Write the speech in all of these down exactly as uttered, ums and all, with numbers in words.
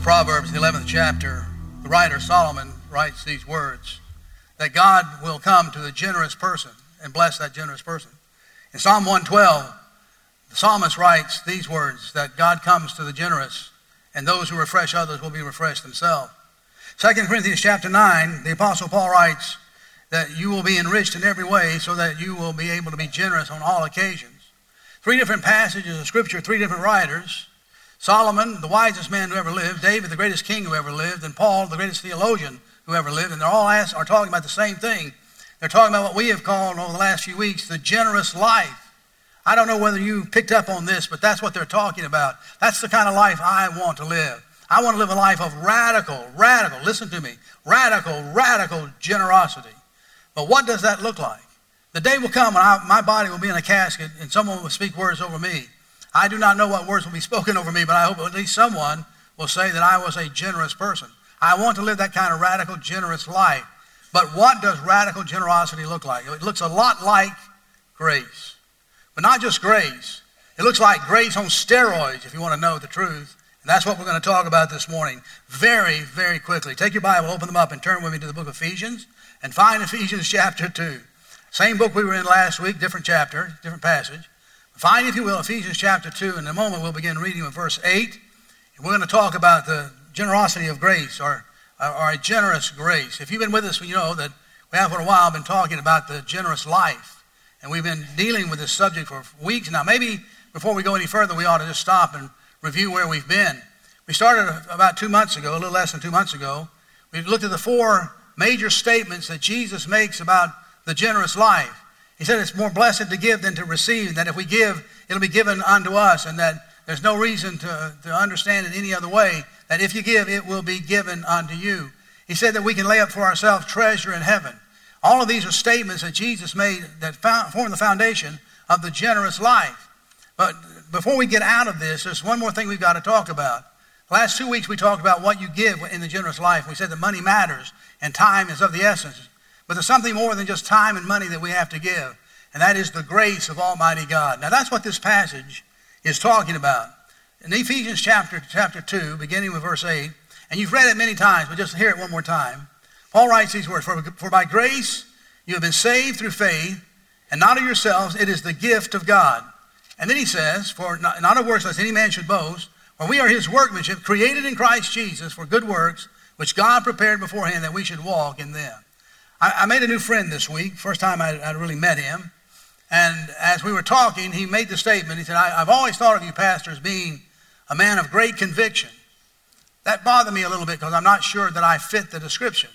Proverbs, the eleventh chapter, the writer Solomon writes these words, that God will come to the generous person and bless that generous person. In Psalm one twelve, the psalmist writes these words, that God comes to the generous, and those who refresh others will be refreshed themselves. Second Corinthians chapter nine, the Apostle Paul writes that you will be enriched in every way so that you will be able to be generous on all occasions. Three different passages of Scripture, three different writers. Solomon, the wisest man who ever lived, David, the greatest king who ever lived, and Paul, the greatest theologian who ever lived, and they're all asked, are talking about the same thing. They're talking about what we have called over the last few weeks the generous life. I don't know whether you picked up on this, but that's what they're talking about. That's the kind of life I want to live. I want to live a life of radical, radical, listen to me, radical, radical generosity. But what does that look like? The day will come when I, my body will be in a casket and someone will speak words over me. I do not know what words will be spoken over me, but I hope at least someone will say that I was a generous person. I want to live that kind of radical, generous life. But what does radical generosity look like? It looks a lot like grace. But not just grace. It looks like grace on steroids, if you want to know the truth. And that's what we're going to talk about this morning very, very quickly. Take your Bible, open them up, and turn with me to the book of Ephesians, and find Ephesians chapter two. Same book we were in last week, different chapter, different passage. Find, if you will, Ephesians chapter two. In a moment, we'll begin reading with verse eight. And we're going to talk about the generosity of grace, or, or a generous grace. If you've been with us, you know that we have for a while been talking about the generous life. And we've been dealing with this subject for weeks now. Maybe before we go any further, we ought to just stop and review where we've been. We started about two months ago, a little less than two months ago. We looked at the four major statements that Jesus makes about the generous life. He said it's more blessed to give than to receive, that if we give, it'll be given unto us, and that there's no reason to, to understand it any other way, that if you give, it will be given unto you. He said that we can lay up for ourselves treasure in heaven. All of these are statements that Jesus made that found, form the foundation of the generous life. But before we get out of this, there's one more thing we've got to talk about. The last two weeks we talked about what you give in the generous life. We said that money matters and time is of the essence. But there's something more than just time and money that we have to give, and that is the grace of Almighty God. Now that's what this passage is talking about. In Ephesians chapter, chapter two, beginning with verse eight, and you've read it many times, but just hear it one more time. Paul writes these words, for, for by grace you have been saved through faith, and not of yourselves, it is the gift of God. And then he says, for not, not of works lest any man should boast, for we are his workmanship, created in Christ Jesus for good works, which God prepared beforehand that we should walk in them. I, I made a new friend this week, first time I, I really met him. And as we were talking, he made the statement, he said, I, I've always thought of you, pastor, as being a man of great conviction. That bothered me a little bit because I'm not sure that I fit the description.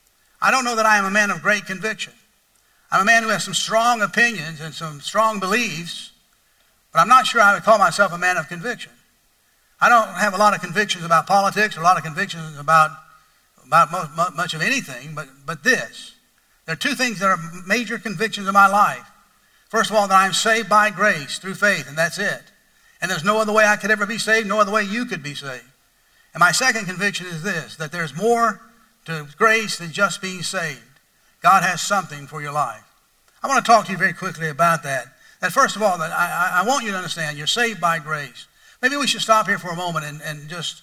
I don't know that I am a man of great conviction. I'm a man who has some strong opinions and some strong beliefs, but I'm not sure I would call myself a man of conviction. I don't have a lot of convictions about politics or a lot of convictions about, about mo- much of anything, but, but this. There are two things that are major convictions of my life. First of all, that I'm saved by grace through faith, and that's it. And there's no other way I could ever be saved, no other way you could be saved. And my second conviction is this, that there's more to grace than just being saved. God has something for your life. I want to talk to you very quickly about that. That first of all, that I, I want you to understand you're saved by grace. Maybe we should stop here for a moment and, and just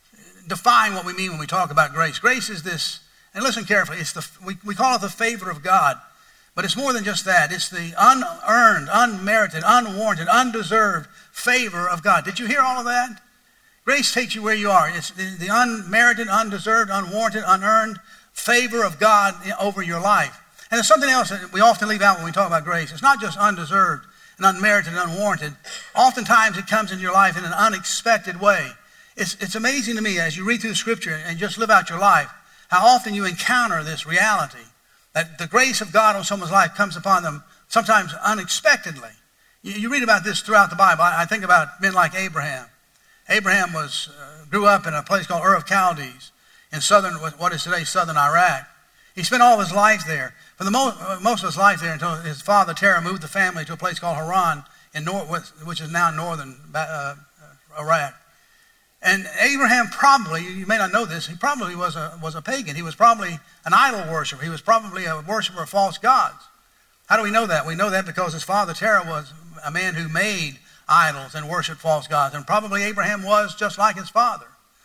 define what we mean when we talk about grace. Grace is this, and listen carefully, it's the we, we call it the favor of God. But it's more than just that. It's the unearned, unmerited, unwarranted, undeserved favor of God. Did you hear all of that? Grace takes you where you are. It's the, the unmerited, undeserved, unwarranted, unearned favor of God over your life. And there's something else that we often leave out when we talk about grace. It's not just undeserved and unmerited and unwarranted. Oftentimes it comes into your life in an unexpected way. It's, it's amazing to me as you read through the Scripture and just live out your life, how often you encounter this reality. That the grace of God on someone's life comes upon them sometimes unexpectedly. You, you read about this throughout the Bible. I, I think about men like Abraham. Abraham was uh, grew up in a place called Ur of Chaldees in southern, what is today southern Iraq. He spent all of his life there. For the most, most of his life there until his father Terah moved the family to a place called Haran, in north, which is now northern uh, Iraq. And Abraham probably, you may not know this, he probably was a, was a pagan. He was probably an idol worshiper. He was probably a worshiper of false gods. How do we know that? We know that because his father Terah was a man who made idols and worshiped false gods. And probably Abraham was just like his father.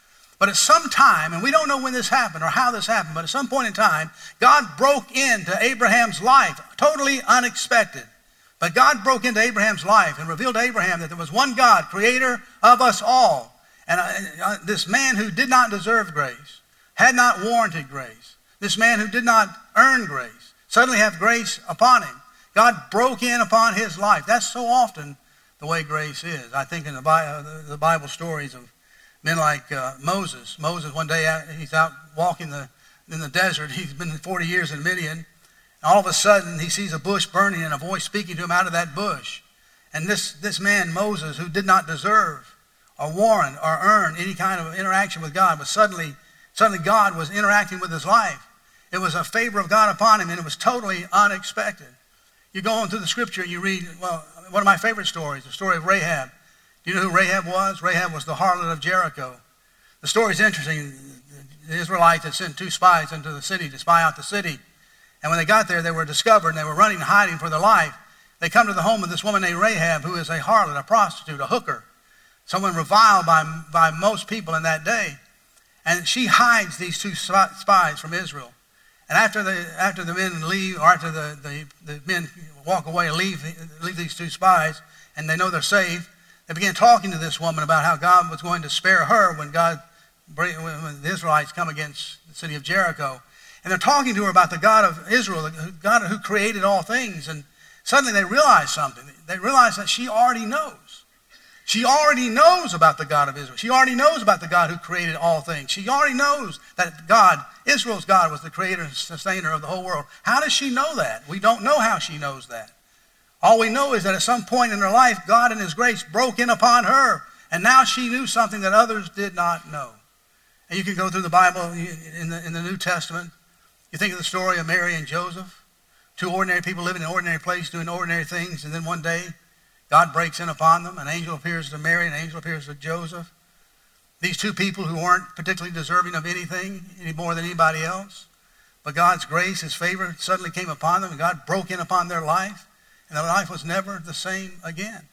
But at some time, and we don't know when this happened or how this happened, but at some point in time, God broke into Abraham's life, totally unexpected. But God broke into Abraham's life and revealed to Abraham that there was one God, creator of us all. And uh, this man who did not deserve grace, had not warranted grace, this man who did not earn grace, suddenly have grace upon him. God broke in upon his life. That's so often the way grace is. I think in the Bible, the Bible stories of men like uh, Moses. Moses, one day, he's out walking the, in the desert. He's been forty years in Midian. All of a sudden, he sees a bush burning and a voice speaking to him out of that bush. And this, this man, Moses, who did not deserve or warrant or earn any kind of interaction with God, but suddenly, suddenly God was interacting with his life. It was a favor of God upon him, and it was totally unexpected. You go on through the scripture and you read, well, one of my favorite stories, the story of Rahab. Do you know who Rahab was? Rahab was the harlot of Jericho. The story is interesting. The Israelites had sent two spies into the city to spy out the city. And when they got there, they were discovered, and they were running and hiding for their life. They come to the home of this woman named Rahab, who is a harlot, a prostitute, a hooker, someone reviled by, by most people in that day. And she hides these two spies from Israel. And after the, after the men leave, or after the, the, the men walk away and leave, leave these two spies, and they know they're safe, they began talking to this woman about how God was going to spare her when God, when the Israelites come against the city of Jericho. And they're talking to her about the God of Israel, the God who created all things. And suddenly they realize something. They realize that she already knows. She already knows about the God of Israel. She already knows about the God who created all things. She already knows that God, Israel's God, was the creator and sustainer of the whole world. How does she know that? We don't know how she knows that. All we know is that at some point in her life, God in his grace broke in upon her. And now she knew something that others did not know. And you can go through the Bible in the, in the New Testament. You think of the story of Mary and Joseph, two ordinary people living in an ordinary place doing ordinary things, and then one day God breaks in upon them. An angel appears to Mary, an angel appears to Joseph. These two people who weren't particularly deserving of anything any more than anybody else, but God's grace, his favor suddenly came upon them, and God broke in upon their life, and their life was never the same again.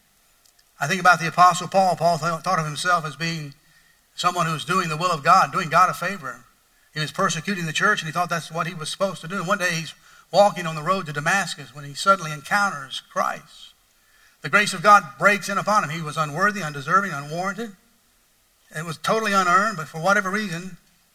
I think about the Apostle Paul. Paul thought of himself as being someone who was doing the will of God, doing God a favor. He was persecuting the church, and he thought that's what he was supposed to do. And one day he's walking on the road to Damascus when he suddenly encounters Christ. The grace of God breaks in upon him. He was unworthy, undeserving, unwarranted. It was totally unearned, but for whatever reason,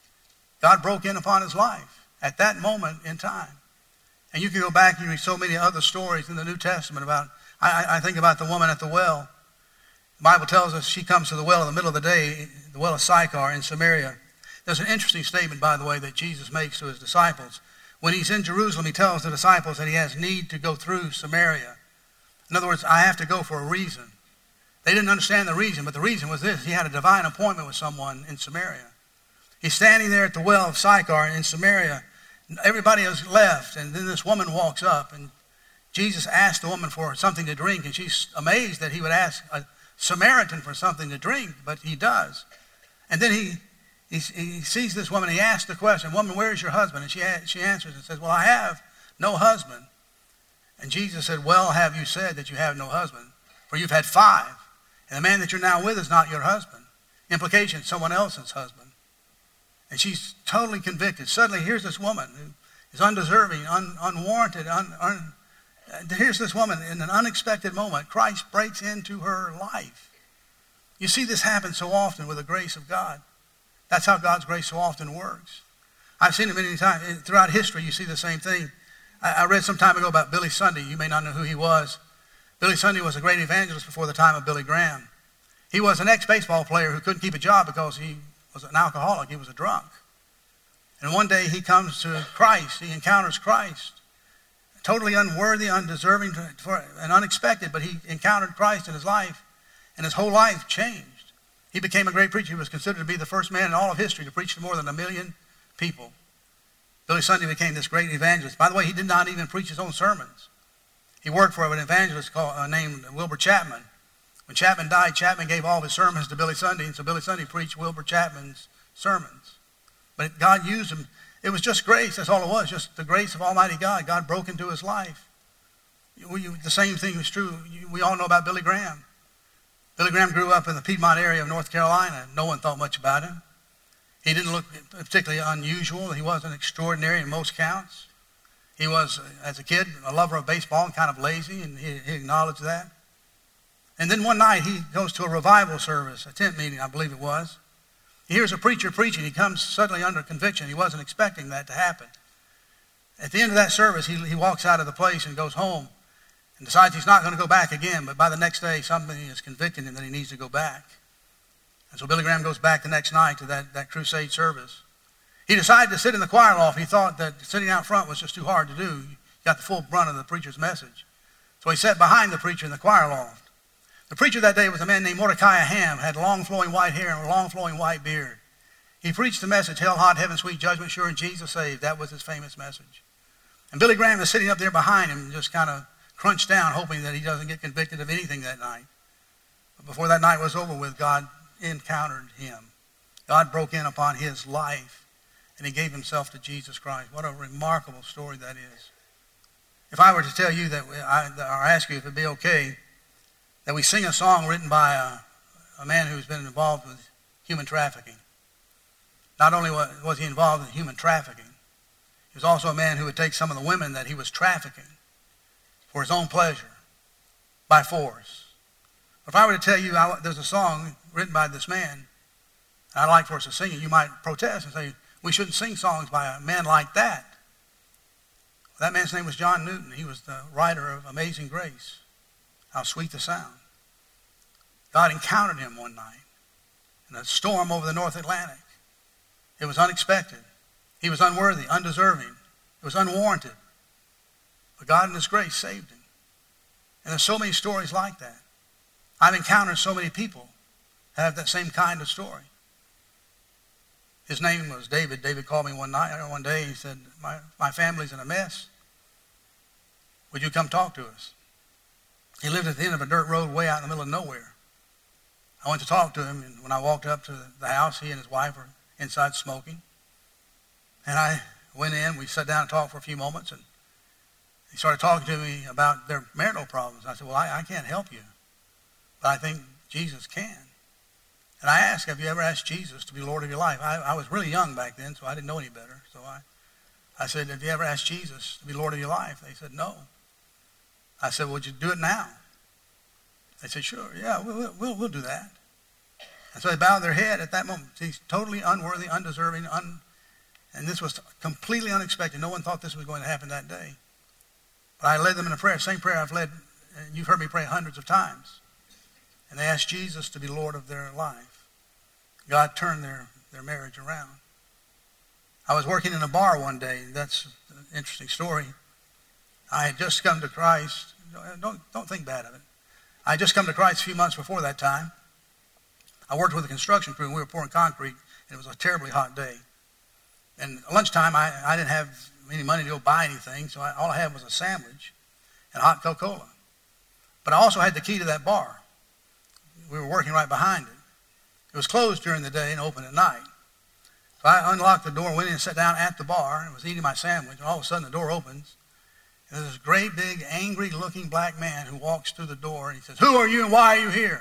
God broke in upon his life at that moment in time. And you can go back and read so many other stories in the New Testament about, I, I think about the woman at the well. The Bible tells us she comes to the well in the middle of the day, the well of Sychar in Samaria. There's an interesting statement, by the way, that Jesus makes to his disciples. When he's in Jerusalem, he tells the disciples that he has need to go through Samaria. In other words, I have to go for a reason. They didn't understand the reason, but the reason was this. He had a divine appointment with someone in Samaria. He's standing there at the well of Sychar in Samaria. Everybody has left, and then this woman walks up, and Jesus asked the woman for something to drink, and she's amazed that he would ask a Samaritan for something to drink, but he does. And then he he, he sees this woman, he asks the question, woman, where is your husband? And she, she answers and says, well, I have no husband. And Jesus said, well, have you said that you have no husband? For you've had five, and the man that you're now with is not your husband. Implication, someone else's husband. And she's totally convicted. Suddenly, here's this woman who is undeserving, un, unwarranted. Un, un, here's this woman in an unexpected moment. Christ breaks into her life. You see this happen so often with the grace of God. That's how God's grace so often works. I've seen it many times. Throughout history, you see the same thing. I, I read some time ago about Billy Sunday. You may not know who he was. Billy Sunday was a great evangelist before the time of Billy Graham. He was an ex-baseball player who couldn't keep a job because he was an alcoholic. He was a drunk. And one day he comes to Christ. He encounters Christ. Totally unworthy, undeserving, and unexpected, but he encountered Christ in his life, and his whole life changed. He became a great preacher. He was considered to be the first man in all of history to preach to more than a million people. Billy Sunday became this great evangelist. By the way, he did not even preach his own sermons. He worked for an evangelist called, uh, named Wilbur Chapman. When Chapman died, Chapman gave all of his sermons to Billy Sunday, and so Billy Sunday preached Wilbur Chapman's sermons. But God used him. It was just grace. That's all it was, just the grace of Almighty God. God broke into his life. We, the same thing was true. We all know about Billy Graham. Billy Graham grew up in the Piedmont area of North Carolina. No one thought much about him. He didn't look particularly unusual. He wasn't extraordinary in most counts. He was, as a kid, a lover of baseball and kind of lazy, and he, he acknowledged that. And then one night he goes to a revival service, a tent meeting, I believe it was. He hears a preacher preaching. He comes suddenly under conviction. He wasn't expecting that to happen. At the end of that service, he, he walks out of the place and goes home and decides he's not going to go back again, but by the next day, something is convicting him that he needs to go back. And so Billy Graham goes back the next night to that, that crusade service. He decided to sit in the choir loft. He thought that sitting out front was just too hard to do. You got the full brunt of the preacher's message. So he sat behind the preacher in the choir loft. The preacher that day was a man named Mordecai Ham, had long flowing white hair and a long flowing white beard. He preached the message, hell hot, heaven sweet, judgment sure, and Jesus saved. That was his famous message. And Billy Graham was sitting up there behind him, just kind of crunched down, hoping that he doesn't get convicted of anything that night. But before that night was over with, God encountered him. God broke in upon his life, and he gave himself to Jesus Christ. What a remarkable story that is. If I were to tell you that, I, or ask you if it'd be okay, that we sing a song written by a, a man who's been involved with human trafficking. Not only was he involved in human trafficking, he was also a man who would take some of the women that he was trafficking for his own pleasure, by force. If I were to tell you I, there's a song written by this man, and I'd like for us to sing it, you might protest and say, we shouldn't sing songs by a man like that. That man's name was John Newton. He was the writer of Amazing Grace. How sweet the sound. God encountered him one night in a storm over the North Atlantic. It was unexpected. He was unworthy, undeserving. It was unwarranted. But God in his grace saved him. And there's so many stories like that. I've encountered so many people that have that same kind of story. His name was David. David called me one night, one day. He said, my, my family's in a mess. Would you come talk to us? He lived at the end of a dirt road way out in the middle of nowhere. I went to talk to him, and when I walked up to the house, he and his wife were inside smoking. And I went in, we sat down and talked for a few moments, and he started talking to me about their marital problems. I said, well, I, I can't help you, but I think Jesus can. And I asked, have you ever asked Jesus to be Lord of your life? I, I was really young back then, so I didn't know any better. So I, I said, have you ever asked Jesus to be Lord of your life? They said, no. I said, well, would you do it now? They said, sure, yeah, we'll, we'll, we'll do that. And so they bowed their head at that moment. He's totally unworthy, undeserving, un, and this was completely unexpected. No one thought this was going to happen that day. But I led them in a prayer, same prayer I've led, and you've heard me pray hundreds of times. And they asked Jesus to be Lord of their life. God turned their, their marriage around. I was working in a bar one day. That's an interesting story. I had just come to Christ. Don't, don't think bad of it. I had just come to Christ a few months before that time. I worked with a construction crew, and we were pouring concrete, and it was a terribly hot day. And at lunchtime, I, I didn't have any money to go buy anything, so I, all I had was a sandwich and hot Coca-Cola. But I also had the key to that bar. We were working right behind it. It was closed during the day and open at night. So I unlocked the door, went in and sat down at the bar, and was eating my sandwich, and all of a sudden the door opens. And there's this great, big, angry-looking black man who walks through the door, and he says, who are you and why are you here?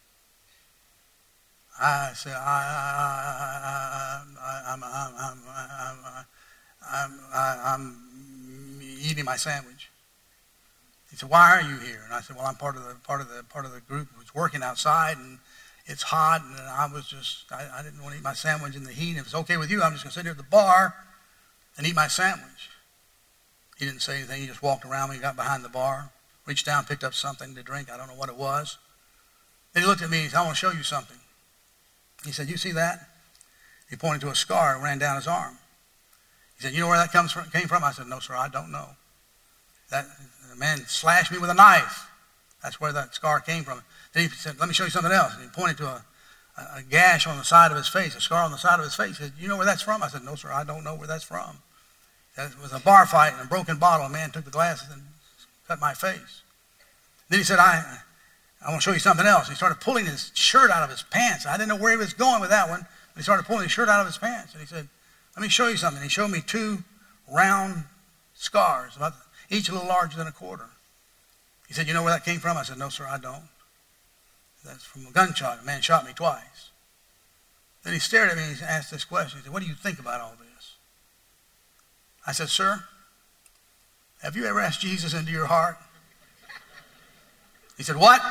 I said, I, I, I, I'm, I'm, I'm, I'm, I'm, I'm eating my sandwich. He said, why are you here? And I said, well, I'm part of the part of the part of the group who's working outside, and it's hot, and I was just, I, I didn't want to eat my sandwich in the heat. If it's okay with you, I'm just going to sit here at the bar and eat my sandwich. He didn't say anything. He just walked around me, got behind the bar, reached down, picked up something to drink. I don't know what it was. Then he looked at me and he said, I want to show you something. He said, you see that? He pointed to a scar that ran down his arm. He said, you know where that comes from, came from? I said, no, sir, I don't know. That the man slashed me with a knife. That's where that scar came from. Then he said, let me show you something else. And he pointed to a, a, a gash on the side of his face, a scar on the side of his face. He said, you know where that's from? I said, no, sir, I don't know where that's from. It was a bar fight and a broken bottle. A man took the glasses and cut my face. Then he said, I, I want to show you something else. He started pulling his shirt out of his pants. I didn't know where he was going with that one, but he started pulling his shirt out of his pants. And he said, let me show you something. He showed me two round scars, about each a little larger than a quarter. He said, you know where that came from? I said, no, sir, I don't. That's from a gunshot. A man shot me twice. Then he stared at me and he asked this question. He said, what do you think about all this? I said, sir, have you ever asked Jesus into your heart? He said, what?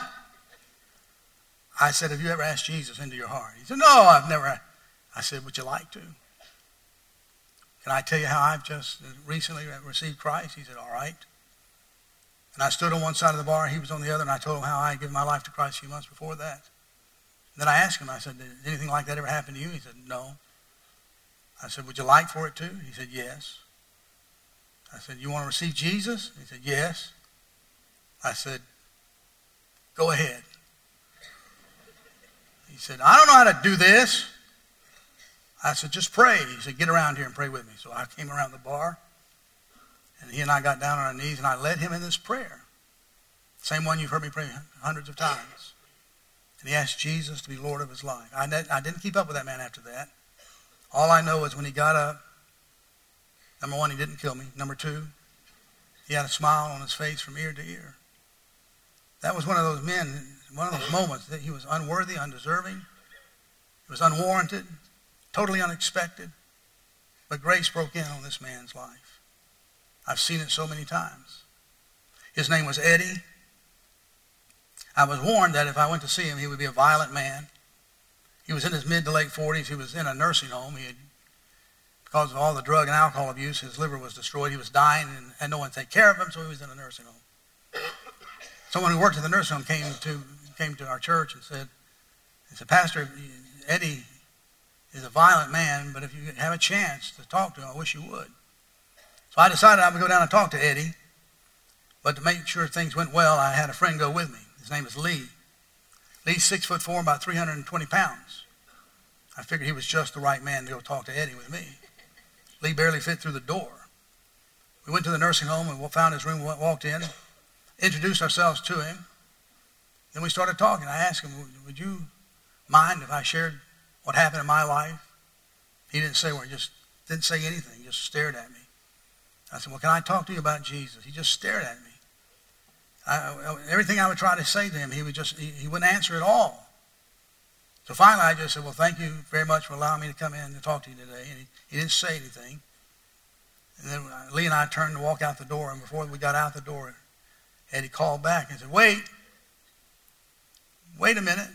I said, have you ever asked Jesus into your heart? He said, no, I've never. I said, would you like to? Can I tell you how I've just recently received Christ? He said, all right. And I stood on one side of the bar, he was on the other, and I told him how I had given my life to Christ a few months before that. And then I asked him, I said, did anything like that ever happen to you? He said, no. I said, would you like for it to? He said, yes. I said, you want to receive Jesus? He said, yes. I said, go ahead. He said, I don't know how to do this. I said, just pray. He said, get around here and pray with me. So I came around the bar, and he and I got down on our knees, and I led him in this prayer. Same one you've heard me pray hundreds of times. And he asked Jesus to be Lord of his life. I, ne- I didn't keep up with that man after that. All I know is when he got up, number one, he didn't kill me. Number two, he had a smile on his face from ear to ear. That was one of those men, one of those moments that he was unworthy, undeserving. It was unwarranted, totally unexpected. But grace broke in on this man's life. I've seen it so many times. His name was Eddie. I was warned that if I went to see him, he would be a violent man. He was in his mid to late forties. He was in a nursing home. He had, because of all the drug and alcohol abuse, his liver was destroyed. He was dying and had no one to take care of him, so he was in a nursing home. Someone who worked at the nursing home came to came to our church and said, he said, Pastor, Eddie is a violent man, but if you have a chance to talk to him, I wish you would. So I decided I would go down and talk to Eddie, but to make sure things went well, I had a friend go with me. His name is Lee. Lee's six foot four, about three hundred twenty pounds. I figured he was just the right man to go talk to Eddie with me. Lee barely fit through the door. We went to the nursing home and found his room, walked in, introduced ourselves to him. Then we started talking. I asked him, would you mind if I shared what happened in my life? He didn't say a word, he just didn't say anything, he just stared at me. I said, well, can I talk to you about Jesus? He just stared at me. I, everything I would try to say to him, he would just, he, he wouldn't answer at all. So finally I just said, well, thank you very much for allowing me to come in and talk to you today. And he, he didn't say anything. And then Lee and I turned to walk out the door, and before we got out the door, Eddie called back and said, wait, wait a minute.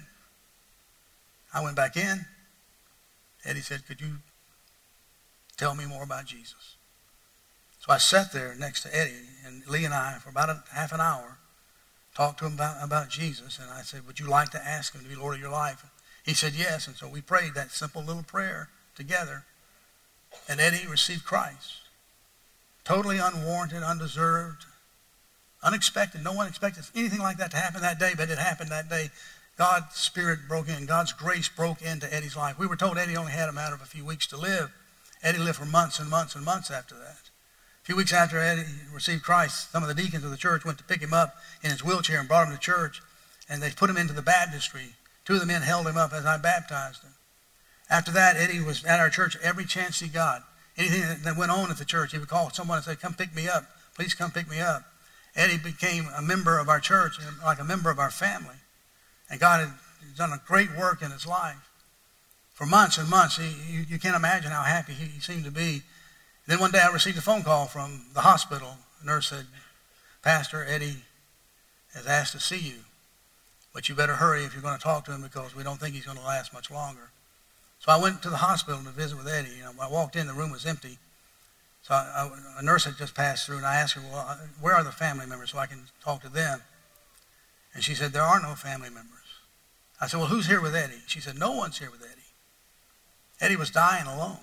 I went back in. Eddie said, could you tell me more about Jesus? So I sat there next to Eddie, and Lee and I, for about a, half an hour, talked to him about, about Jesus. And I said, would you like to ask him to be Lord of your life? He said yes. And so we prayed that simple little prayer together. And Eddie received Christ. Totally unwarranted, undeserved, unexpected. No one expected anything like that to happen that day, but it happened that day. God's Spirit broke in. God's grace broke into Eddie's life. We were told Eddie only had a matter of a few weeks to live. Eddie lived for months and months and months after that. A few weeks after Eddie received Christ, some of the deacons of the church went to pick him up in his wheelchair and brought him to church, and they put him into the baptistry. Two of the men held him up as I baptized him. After that, Eddie was at our church every chance he got. Anything that went on at the church, he would call someone and say, come pick me up. Please come pick me up. Eddie became a member of our church, like a member of our family. And God had done a great work in his life. For months and months, he, you, you can't imagine how happy he, he seemed to be. Then one day I received a phone call from the hospital. The nurse said, Pastor, Eddie has asked to see you, but you better hurry if you're going to talk to him because we don't think he's going to last much longer. So I went to the hospital to visit with Eddie. You know, when I walked in, the room was empty. So I, I, a nurse had just passed through, and I asked her, well, where are the family members so I can talk to them? And she said, there are no family members. I said, well, who's here with Eddie? She said, no one's here with Eddie. Eddie was dying alone.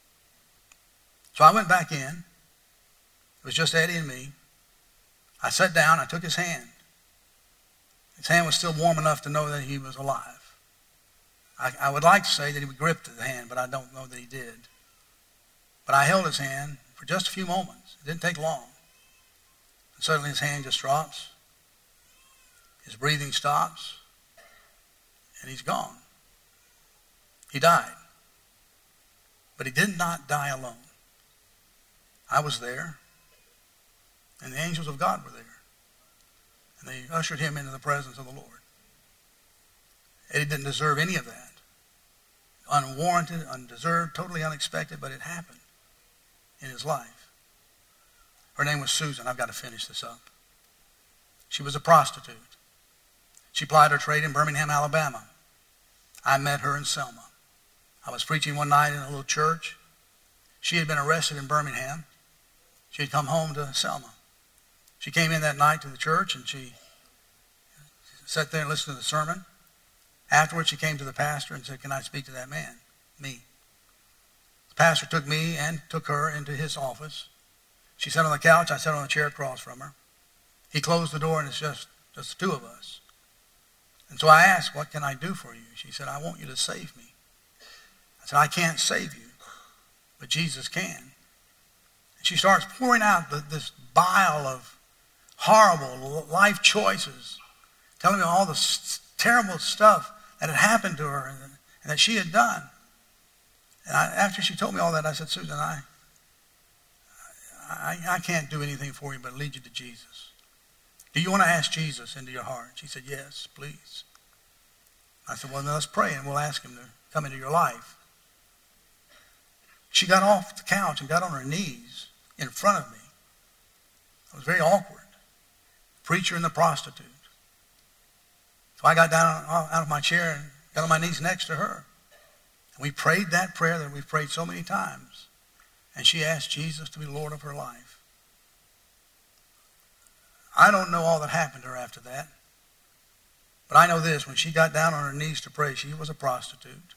So I went back in. It was just Eddie and me. I sat down. I took his hand. His hand was still warm enough to know that he was alive. I, I would like to say that he gripped the hand, but I don't know that he did. But I held his hand for just a few moments. It didn't take long. And suddenly his hand just drops. His breathing stops. And he's gone. He died. But he did not die alone. I was there, and the angels of God were there. And they ushered him into the presence of the Lord. Eddie didn't deserve any of that. unwarranted, undeserved, totally unexpected, but it happened in his life. Her name was Susan. I've got to finish this up. She was a prostitute. She plied her trade in Birmingham, Alabama. I met her in Selma. I was preaching one night in a little church. She had been arrested in Birmingham. She had come home to Selma. She came in that night to the church and she sat there and listened to the sermon. Afterwards, she came to the pastor and said, "Can I speak to that man?" Me. The pastor took me and took her into his office. She sat on the couch. I sat on a chair across from her. He closed the door and it's just, just the two of us. And so I asked, "What can I do for you?" She said, "I want you to save me." I said, "I can't save you, but Jesus can." And she starts pouring out the, this bile of horrible life choices, telling me all the s- terrible stuff that had happened to her and, and that she had done. And I, after she told me all that, I said, "Susan, I, I, I can't do anything for you but lead you to Jesus. Do you want to ask Jesus into your heart?" She said, "Yes, please." I said, "Well, then let's pray and we'll ask him to come into your life." She got off the couch and got on her knees in front of me. It was very awkward. Preacher and the prostitute. So I got down out of my chair and got on my knees next to her. And we prayed that prayer that we've prayed so many times. And she asked Jesus to be Lord of her life. I don't know all that happened to her after that. But I know this, when she got down on her knees to pray, she was a prostitute.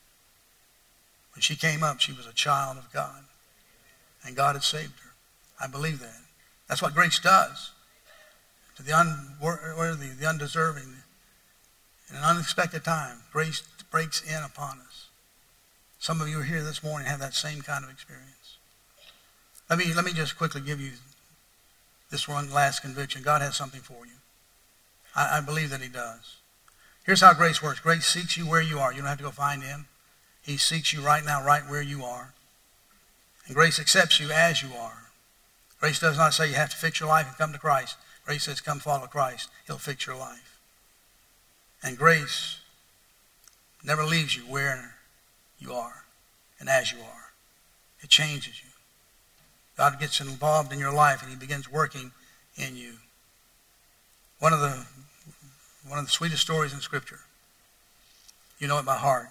When she came up, she was a child of God. And God had saved her. I believe that. That's what grace does. To the unworthy, the undeserving, in an unexpected time, grace breaks in upon us. Some of you are here this morning and have that same kind of experience. Let me, let me just quickly give you this one last conviction. God has something for you. I, I believe that he does. Here's how grace works. Grace seeks you where you are. You don't have to go find him. He seeks you right now, right where you are. And grace accepts you as you are. Grace does not say you have to fix your life and come to Christ. Grace says come follow Christ. He'll fix your life. And grace never leaves you where you are and as you are. It changes you. God gets involved in your life and he begins working in you. One of the one of the sweetest stories in Scripture. You know it by heart.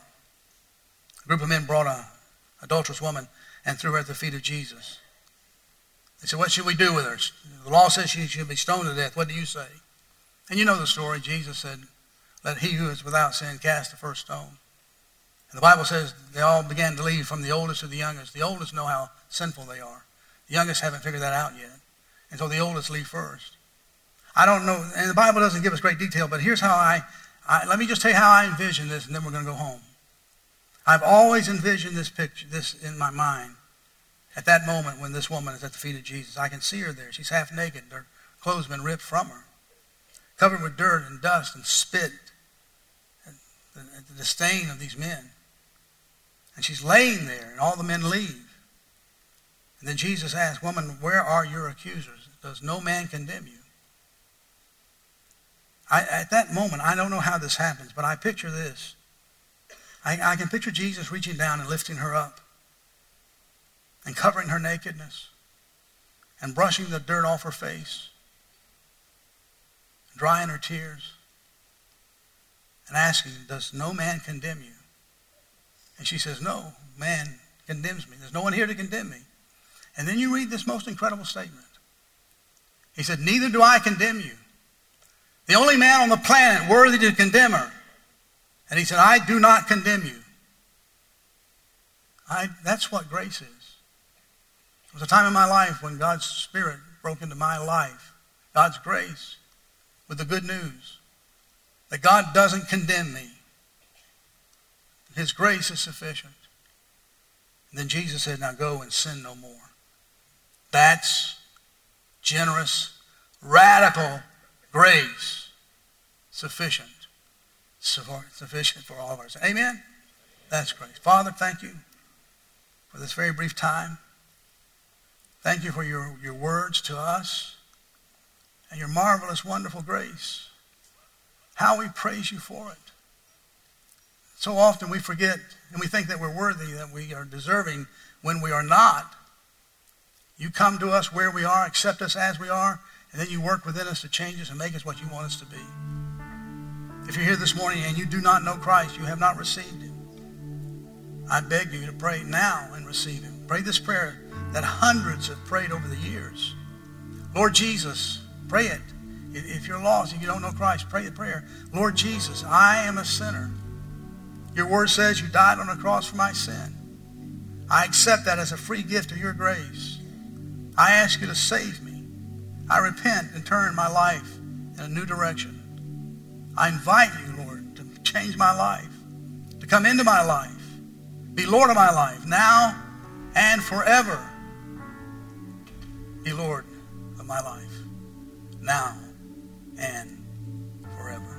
A group of men brought a adulterous woman and threw her at the feet of Jesus. They said, "What should we do with her? The law says she should be stoned to death. What do you say?" And you know the story. Jesus said, "Let he who is without sin cast the first stone." And the Bible says they all began to leave from the oldest to the youngest. The oldest know how sinful they are. The youngest haven't figured that out yet. And so the oldest leave first. I don't know, and the Bible doesn't give us great detail, but here's how I, I let me just tell you how I envision this, and then we're going to go home. I've always envisioned this picture, this in my mind. At that moment when this woman is at the feet of Jesus, I can see her there. She's half naked. Her clothes have been ripped from her, covered with dirt and dust and spit, and the, the disdain of these men. And she's laying there, and all the men leave. And then Jesus asks, "Woman, where are your accusers? Does no man condemn you?" I, at that moment, I don't know how this happens, but I picture this. I, I can picture Jesus reaching down and lifting her up and covering her nakedness and brushing the dirt off her face, drying her tears, and asking, "Does no man condemn you?" And she says, "No man condemns me. There's no one here to condemn me." And then you read this most incredible statement. He said, "Neither do I condemn you." The only man on the planet worthy to condemn her. And he said, "I do not condemn you." I, that's what grace is. There was a time in my life when God's Spirit broke into my life, God's grace, with the good news that God doesn't condemn me. His grace is sufficient. And then Jesus said, "Now go and sin no more." That's generous, radical grace, sufficient, sufficient for all of us. Amen? That's grace. Father, thank you for this very brief time. Thank you for your, your words to us and your marvelous, wonderful grace. How we praise you for it. So often we forget and we think that we're worthy, that we are deserving when we are not. You come to us where we are, accept us as we are, and then you work within us to change us and make us what you want us to be. If you're here this morning and you do not know Christ, you have not received him, I beg you to pray now and receive him. Pray this prayer that hundreds have prayed over the years. Lord Jesus, pray it. If you're lost, if you don't know Christ, pray the prayer. Lord Jesus, I am a sinner. Your word says you died on the cross for my sin. I accept that as a free gift of your grace. I ask you to save me. I repent and turn my life in a new direction. I invite you, Lord, to change my life, to come into my life, be Lord of my life, now and forever. Be Lord of my life, now and forever.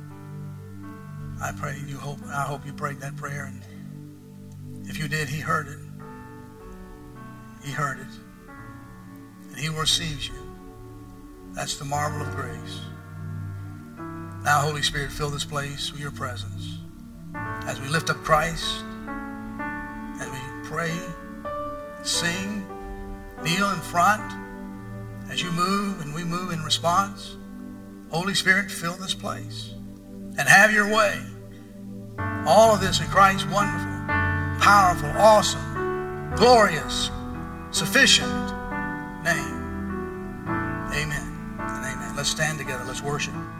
I pray you hope, I hope you prayed that prayer, and if you did, he heard it. He heard it. And he receives you. That's the marvel of grace. Now, Holy Spirit, fill this place with your presence. As we lift up Christ, as we pray, sing, kneel in front, as you move and we move in response, Holy Spirit, fill this place and have your way. All of this in Christ's wonderful, powerful, awesome, glorious, sufficient name. Amen and amen. Let's stand together. Let's worship.